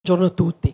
Buongiorno a tutti.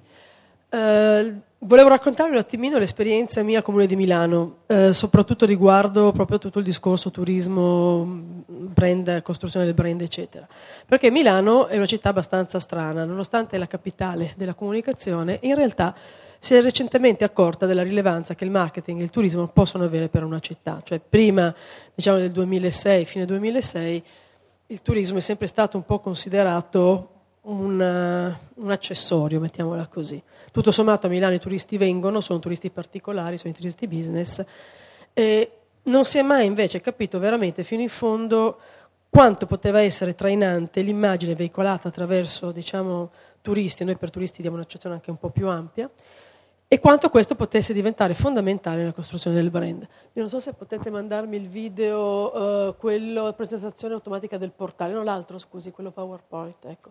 Volevo raccontarvi un attimino l'esperienza mia al Comune di Milano, soprattutto riguardo proprio tutto il discorso turismo, brand, costruzione del brand, eccetera. Perché Milano è una città abbastanza strana, nonostante è la capitale della comunicazione, in realtà si è recentemente accorta della rilevanza che il marketing e il turismo possono avere per una città. Cioè prima, diciamo del 2006, fine 2006, il turismo è sempre stato un po' considerato un accessorio, mettiamola così. Tutto sommato a Milano i turisti vengono, sono turisti particolari, sono i turisti business, e non si è mai invece capito veramente fino in fondo quanto poteva essere trainante l'immagine veicolata attraverso, diciamo, turisti, noi per turisti diamo un'accezione anche un po' più ampia, e quanto questo potesse diventare fondamentale nella costruzione del brand. Io non so se potete mandarmi il video, quello presentazione automatica del portale, no l'altro scusi, quello PowerPoint, ecco.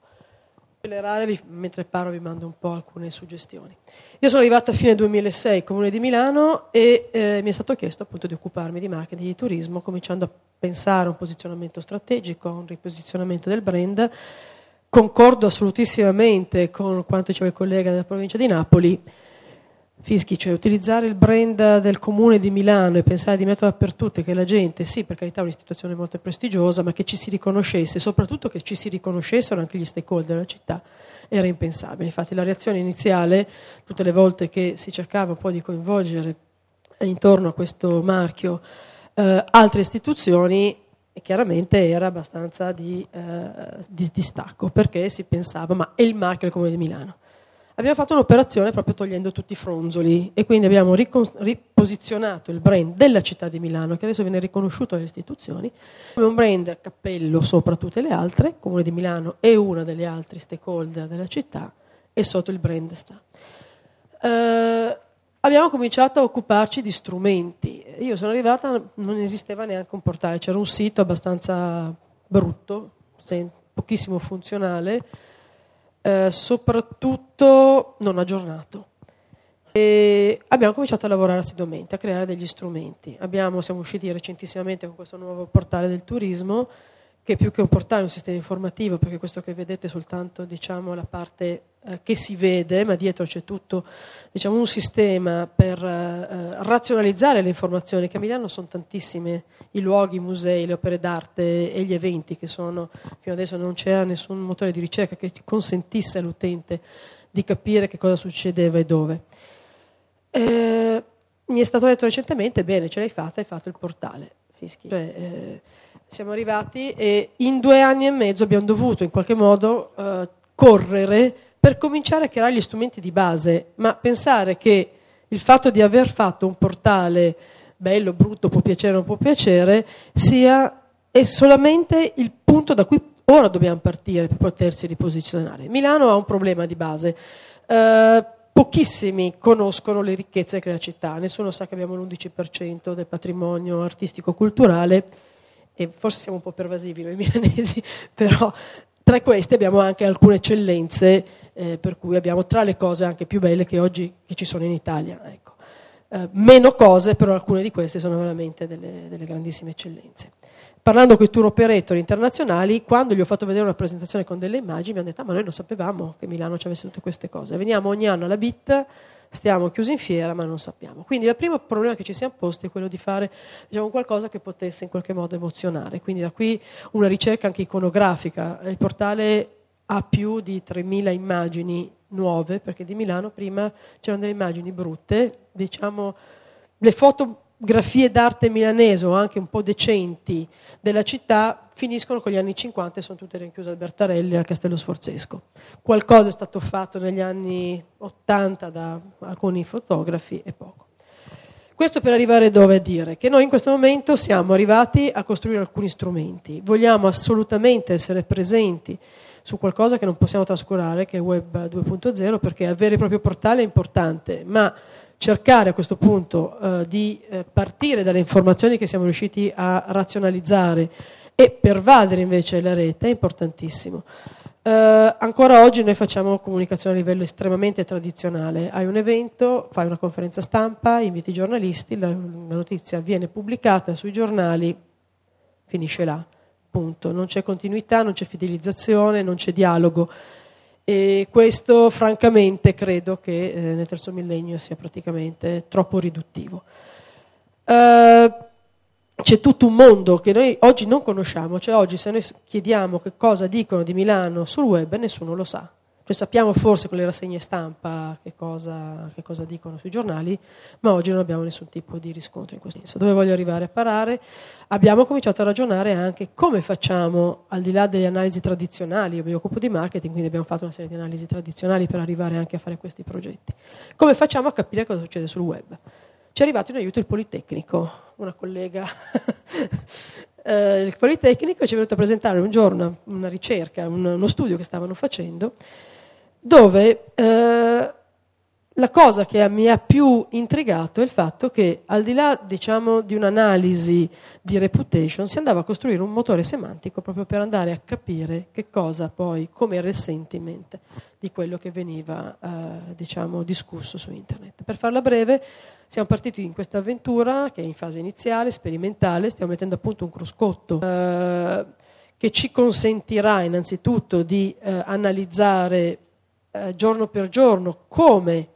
Mentre parlo vi mando un po' alcune suggestioni. Io sono arrivata a fine 2006 Comune di Milano e mi è stato chiesto appunto di occuparmi di marketing e di turismo, cominciando a pensare a un posizionamento strategico, a un riposizionamento del brand. Concordo assolutissimamente con quanto diceva il collega della provincia di Napoli, Fischi, cioè utilizzare il brand del Comune di Milano e pensare di metterlo dappertutto e che la gente, sì, per carità è un'istituzione molto prestigiosa, ma che ci si riconoscesse, soprattutto che ci si riconoscessero anche gli stakeholder della città, era impensabile. Infatti la reazione iniziale, tutte le volte che si cercava un po' di coinvolgere intorno a questo marchio altre istituzioni, chiaramente era abbastanza di distacco, perché si pensava, ma è il marchio del Comune di Milano. Abbiamo fatto un'operazione proprio togliendo tutti i fronzoli e quindi abbiamo riposizionato il brand della città di Milano, che adesso viene riconosciuto dalle istituzioni, come un brand a cappello sopra tutte le altre. Il Comune di Milano è una delle altre stakeholder della città e sotto il brand sta. Abbiamo cominciato a occuparci di strumenti. Io sono arrivata, non esisteva neanche un portale, c'era un sito abbastanza brutto, pochissimo funzionale, soprattutto non aggiornato. E abbiamo cominciato a lavorare assiduamente, a creare degli strumenti. Siamo usciti recentissimamente con questo nuovo portale del turismo, che più che un portale è un sistema informativo, perché questo che vedete è soltanto, diciamo, la parte che si vede, ma dietro c'è tutto, diciamo, un sistema per razionalizzare le informazioni, che a Milano sono tantissime, i luoghi, i musei, le opere d'arte e gli eventi, che sono, fino adesso non c'era nessun motore di ricerca che consentisse all'utente di capire che cosa succedeva e dove. Mi è stato detto recentemente, bene, ce l'hai fatta, hai fatto il portale, Fischi. Cioè, siamo arrivati e in 2 anni e mezzo abbiamo dovuto in qualche modo correre per cominciare a creare gli strumenti di base, ma pensare che il fatto di aver fatto un portale bello, brutto, può piacere o non può piacere, è solamente il punto da cui ora dobbiamo partire per potersi riposizionare. Milano ha un problema di base. Pochissimi conoscono le ricchezze che ha la città, nessuno sa che abbiamo l'11% del patrimonio artistico-culturale, e forse siamo un po' pervasivi noi milanesi, però tra queste abbiamo anche alcune eccellenze, per cui abbiamo tra le cose anche più belle che oggi che ci sono in Italia. Ecco. Meno cose, però alcune di queste sono veramente delle grandissime eccellenze. Parlando con i tour operator internazionali, quando gli ho fatto vedere una presentazione con delle immagini, mi hanno detto: ma noi non sapevamo che Milano ci avesse tutte queste cose. Veniamo ogni anno alla BIT, stiamo chiusi in fiera, ma non sappiamo. Quindi il primo problema che ci siamo posti è quello di fare, diciamo, qualcosa che potesse in qualche modo emozionare. Quindi da qui una ricerca anche iconografica. Il portale ha più di 3.000 immagini nuove, perché di Milano prima c'erano delle immagini brutte, diciamo, le fotografie d'arte milanese o anche un po' decenti della città finiscono con gli anni 50 e sono tutte rinchiuse al Bertarelli, al Castello Sforzesco. Qualcosa è stato fatto negli anni 80 da alcuni fotografi e poco. Questo per arrivare dove? A dire che noi in questo momento siamo arrivati a costruire alcuni strumenti. Vogliamo assolutamente essere presenti su qualcosa che non possiamo trascurare, che è Web 2.0, perché avere il proprio portale è importante, ma cercare a questo punto di partire dalle informazioni che siamo riusciti a razionalizzare e pervadere invece la rete è importantissimo. Ancora oggi noi facciamo comunicazione a livello estremamente tradizionale. Hai un evento, fai una conferenza stampa, inviti i giornalisti, la notizia viene pubblicata sui giornali, finisce là, punto. Non c'è continuità, non c'è fidelizzazione, non c'è dialogo. E questo francamente credo che nel terzo millennio sia praticamente troppo riduttivo. C'è tutto un mondo che noi oggi non conosciamo, cioè oggi se noi chiediamo che cosa dicono di Milano sul web nessuno lo sa. Cioè sappiamo forse con le rassegne stampa che cosa dicono sui giornali, ma oggi non abbiamo nessun tipo di riscontro in questo senso. Dove voglio arrivare a parare? Abbiamo cominciato a ragionare anche come facciamo, al di là delle analisi tradizionali, io mi occupo di marketing, quindi abbiamo fatto una serie di analisi tradizionali per arrivare anche a fare questi progetti. Come facciamo a capire cosa succede sul web? Ci è arrivato in aiuto il Politecnico, una collega il Politecnico ci è venuto a presentare un giorno una ricerca, uno studio che stavano facendo, dove la cosa che mi ha più intrigato è il fatto che al di là, diciamo, di un'analisi di reputation si andava a costruire un motore semantico proprio per andare a capire che cosa poi, come era il sentiment di quello che veniva diciamo discusso su internet. Per farla breve, siamo partiti in questa avventura che è in fase iniziale, sperimentale, stiamo mettendo a punto un cruscotto che ci consentirà innanzitutto di analizzare giorno per giorno come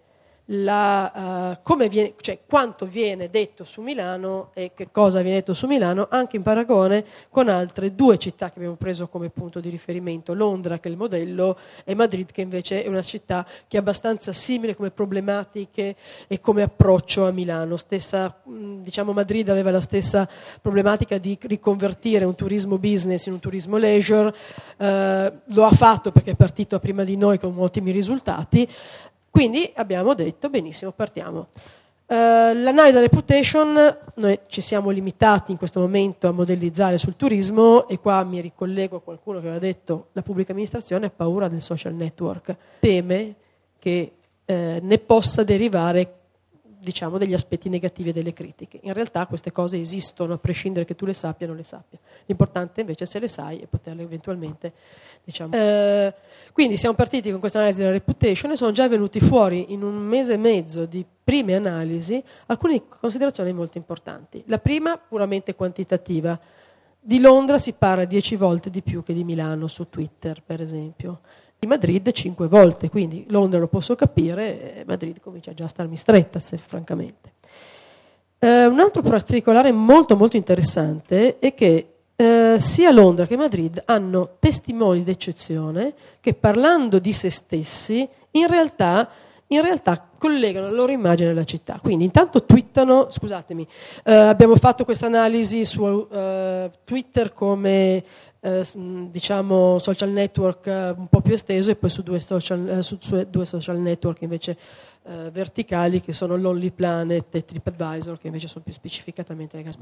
viene, cioè quanto viene detto su Milano e che cosa viene detto su Milano, anche in paragone con altre due città che abbiamo preso come punto di riferimento, Londra che è il modello e Madrid che invece è una città che è abbastanza simile come problematiche e come approccio a Milano. Diciamo Madrid aveva la stessa problematica di riconvertire un turismo business in un turismo leisure, lo ha fatto perché è partito prima di noi con ottimi risultati. Quindi abbiamo detto, benissimo, partiamo. L'analisi della reputation, noi ci siamo limitati in questo momento a modellizzare sul turismo e qua mi ricollego a qualcuno che aveva detto la pubblica amministrazione ha paura del social network, teme che ne possa derivare diciamo degli aspetti negativi e delle critiche. In realtà queste cose esistono a prescindere che tu le sappia o non le sappia. L'importante invece è se le sai e poterle eventualmente diciamo. Quindi siamo partiti con questa analisi della reputation e sono già venuti fuori in un mese e mezzo di prime analisi alcune considerazioni molto importanti. La prima puramente quantitativa. Di Londra si parla 10 volte di più che di Milano su Twitter, per esempio. Di Madrid 5 volte, quindi Londra lo posso capire, Madrid comincia già a starmi stretta, francamente. Un altro particolare molto molto interessante è che sia Londra che Madrid hanno testimoni d'eccezione che parlando di se stessi in realtà collegano la loro immagine alla città. Quindi intanto twittano, scusatemi, abbiamo fatto questa analisi su Twitter come diciamo social network un po' più esteso e poi su due social network invece verticali che sono Lonely Planet e TripAdvisor che invece sono più specificatamente legati.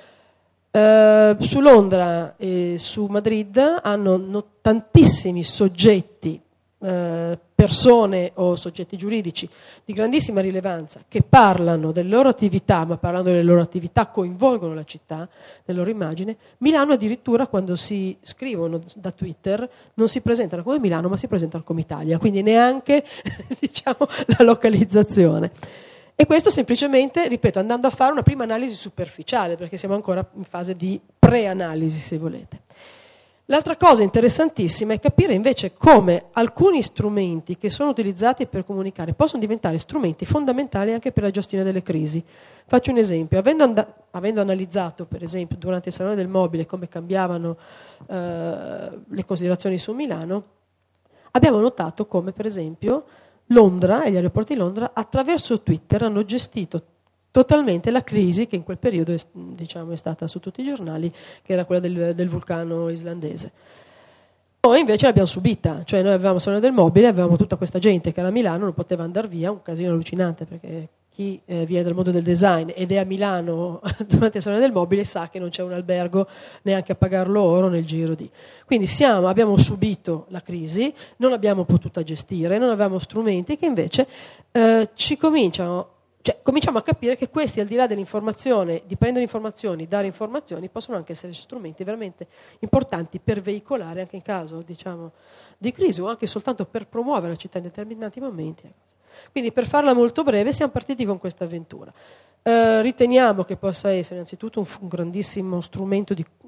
Su Londra e su Madrid hanno tantissimi soggetti, persone o soggetti giuridici di grandissima rilevanza che parlano delle loro attività, ma parlando delle loro attività coinvolgono la città nella loro immagine. Milano addirittura quando si scrivono da Twitter non si presentano come Milano ma si presentano come Italia, quindi neanche diciamo la localizzazione. E questo semplicemente, ripeto, andando a fare una prima analisi superficiale perché siamo ancora in fase di pre-analisi se volete. L'altra cosa interessantissima è capire invece come alcuni strumenti che sono utilizzati per comunicare possono diventare strumenti fondamentali anche per la gestione delle crisi. Faccio un esempio, avendo analizzato per esempio durante il Salone del Mobile come cambiavano le considerazioni su Milano, abbiamo notato come per esempio Londra e gli aeroporti di Londra attraverso Twitter hanno gestito totalmente la crisi che in quel periodo diciamo, è stata su tutti i giornali, che era quella del vulcano islandese. Noi invece l'abbiamo subita, cioè noi avevamo Salone del Mobile, avevamo tutta questa gente che era a Milano, non poteva andare via, un casino allucinante perché chi viene dal mondo del design ed è a Milano durante il Salone del Mobile sa che non c'è un albergo neanche a pagarlo oro nel giro di. Quindi abbiamo subito la crisi, non l'abbiamo potuta gestire, non avevamo strumenti che invece cominciamo a capire che questi, al di là dell'informazione, di prendere informazioni, dare informazioni, possono anche essere strumenti veramente importanti per veicolare anche in caso, diciamo, di crisi o anche soltanto per promuovere la città in determinati momenti. Quindi, per farla molto breve, siamo partiti con questa avventura. Riteniamo che possa essere innanzitutto un grandissimo strumento di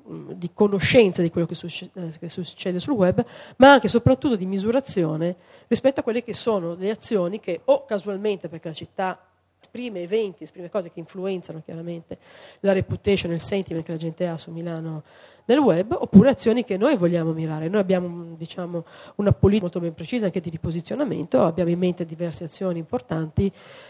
di conoscenza di quello che succede sul web, ma anche e soprattutto di misurazione rispetto a quelle che sono le azioni che o casualmente, perché la città esprime eventi, esprime cose che influenzano chiaramente la reputation, il sentiment che la gente ha su Milano nel web, oppure azioni che noi vogliamo mirare. Noi abbiamo, diciamo, una politica molto ben precisa anche di posizionamento, abbiamo in mente diverse azioni importanti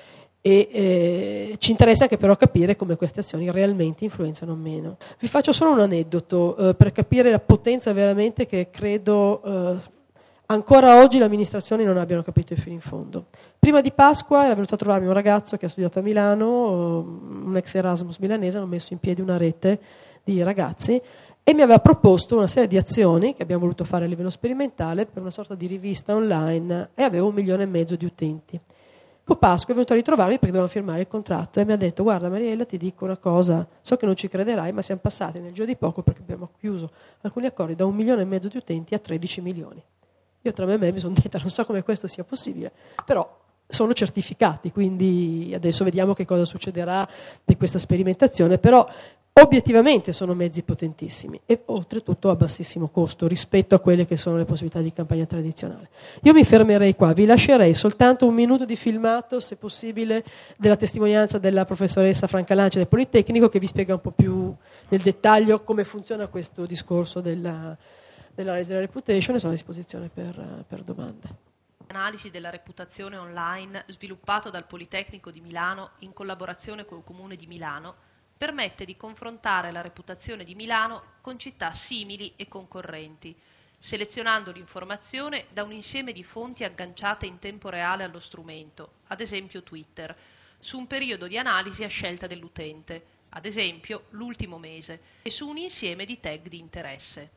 e ci interessa anche però capire come queste azioni realmente influenzano o meno. Vi faccio solo un aneddoto per capire la potenza veramente che credo ancora oggi le amministrazioni non abbiano capito fino in fondo. Prima di Pasqua era venuto a trovarmi un ragazzo che ha studiato a Milano, un ex Erasmus milanese, hanno messo in piedi una rete di ragazzi e mi aveva proposto una serie di azioni che abbiamo voluto fare a livello sperimentale per una sorta di rivista online e avevo 1,5 milioni di utenti. Dopo Pasqua è venuto a ritrovarmi perché dovevamo firmare il contratto e mi ha detto: guarda Mariella, ti dico una cosa, so che non ci crederai, ma siamo passati nel giro di poco, perché abbiamo chiuso alcuni accordi, da 1,5 milioni di utenti a 13 milioni. Io tra me e me mi sono detta, non so come questo sia possibile, però sono certificati, quindi adesso vediamo che cosa succederà di questa sperimentazione, però obiettivamente sono mezzi potentissimi e oltretutto a bassissimo costo rispetto a quelle che sono le possibilità di campagna tradizionale. Io mi fermerei qua, vi lascerei soltanto 1 minuto di filmato, se possibile, della testimonianza della professoressa Franca Lancia del Politecnico, che vi spiega un po' più nel dettaglio come funziona questo discorso dell'analisi della reputation, e sono a disposizione per domande. Analisi della reputazione online sviluppato dal Politecnico di Milano in collaborazione col Comune di Milano permette di confrontare la reputazione di Milano con città simili e concorrenti, selezionando l'informazione da un insieme di fonti agganciate in tempo reale allo strumento, ad esempio Twitter, su un periodo di analisi a scelta dell'utente, ad esempio l'ultimo mese, e su un insieme di tag di interesse.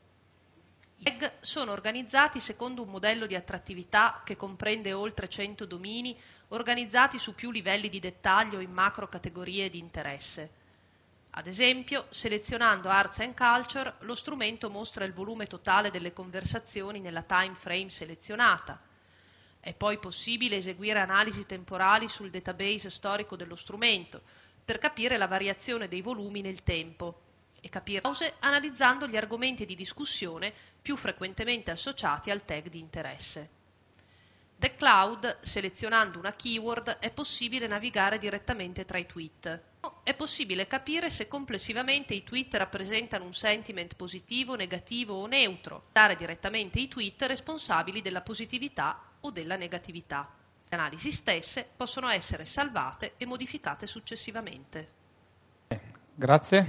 I tag sono organizzati secondo un modello di attrattività che comprende oltre 100 domini organizzati su più livelli di dettaglio in macro categorie di interesse. Ad esempio, selezionando Arts and Culture, lo strumento mostra il volume totale delle conversazioni nella time frame selezionata. È poi possibile eseguire analisi temporali sul database storico dello strumento per capire la variazione dei volumi nel tempo e capire cause analizzando gli argomenti di discussione più frequentemente associati al tag di interesse. The Cloud, selezionando una keyword, è possibile navigare direttamente tra i tweet. È possibile capire se complessivamente i tweet rappresentano un sentiment positivo, negativo o neutro, dare direttamente i tweet responsabili della positività o della negatività. Le analisi stesse possono essere salvate e modificate successivamente. Grazie.